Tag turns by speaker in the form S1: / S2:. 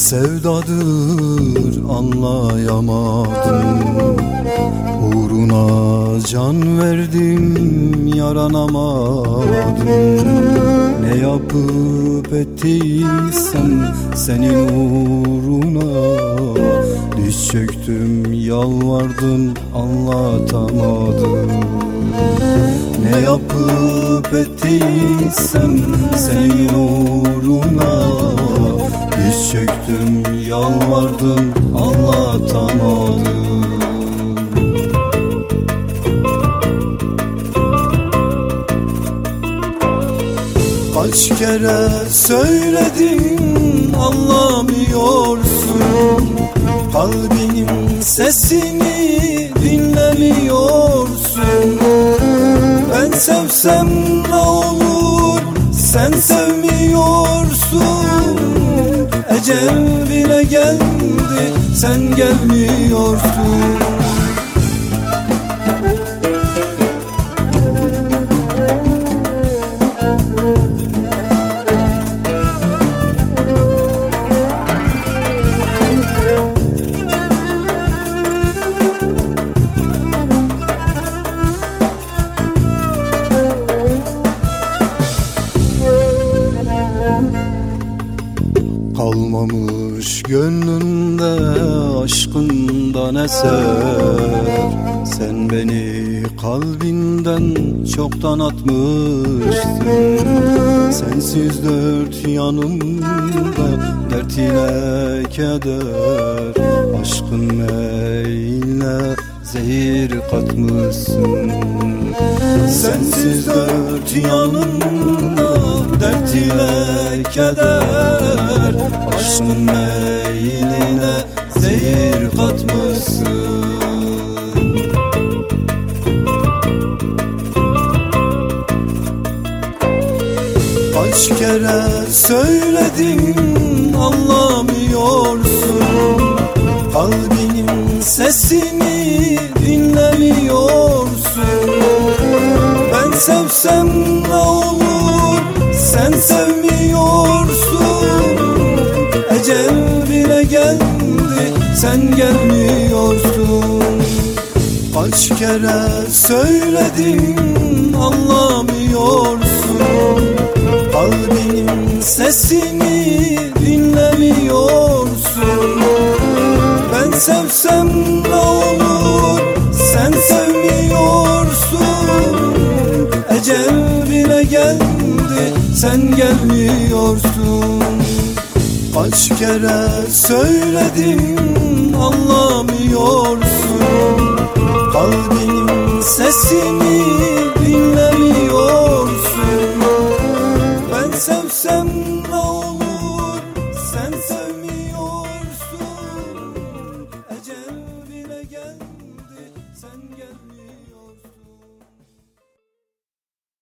S1: sevdadır anlayamadım. Uğruna can verdim yaranamadım. Ne yapıp ettiysem senin uğruna, diz çöktüm yalvardım anlatamadım. Ne yapıp ettiysem senin uğruna, diz çöktüm yalvardım anlatamadım. Kaç kere söyledim anlamıyorsun, kalbinin sesini dinlemiyorsun. Ben sevsem ne olur, sen sevmiyorsun. Ecel bile geldi, sen gelmiyorsun. Kalmamış gönlünde aşkından eser. Sen beni kalbinden çoktan atmışsın. Sensiz dört yanımda dert ile keder. Aşkın meyline zehir katmışsın. Sensiz dört yanımda dert ile keder. Aşkın meyline zehir katmışsın. Kaç kere söyledim anlamıyorsun, kalbinin sesini dinlemiyorsun. Ben sevsem ne olur, sen sevmiyorsun. Ecel bile geldi, sen gelmiyorsun. Kaç kere söyledim anlamıyorsun, kalbinin sesini dinlemiyorsun. Ben sevsem ne olur, sen sevmiyorsun. Ecel bile geldi, sen gelmiyorsun. Kaç kere söyledim anlamıyorsun, kalbinin sesini